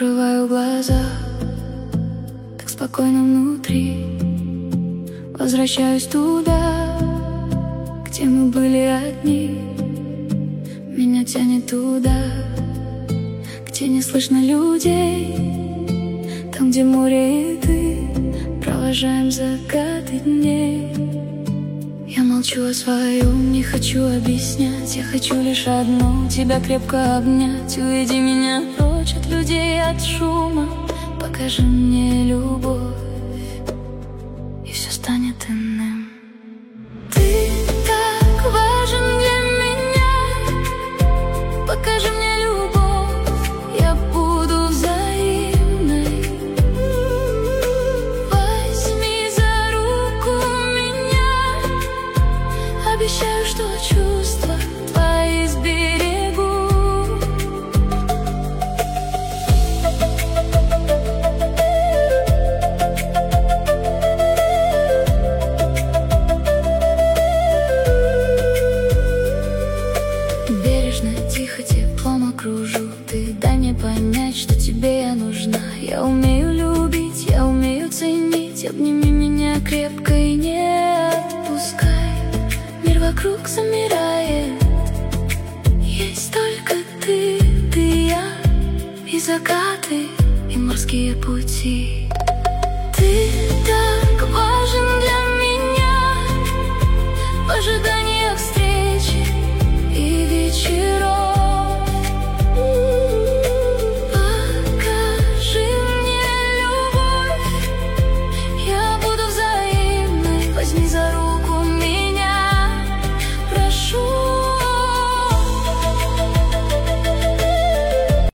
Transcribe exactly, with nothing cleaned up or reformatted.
Закрываю глаза, так спокойно внутри. Возвращаюсь туда, где мы были одни. Меня тянет туда, где не слышно людей. Там, где море и ты, провожаем закаты дней. Я молчу о своем, не хочу объяснять. Я хочу лишь одно, тебя крепко обнять. Уведи меня прочь от людей, от шума. Покажи мне любовь, и все станет иным. Ты так важен для меня. Покажи мне любовь, я буду взаимной. Возьми за руку меня. Обещаю, что чувства твои сберегу. Бережно, тихо, теплом окружу. Ты дай мне понять, что тебе я нужна. Я умею любить, я умею ценить. Обними меня крепко и не отпускай. Мир вокруг замирает. Есть только ты, ты и я. И закаты, и морские пути. Ты так важен для меня. В ожиданиях встречи и вечеров.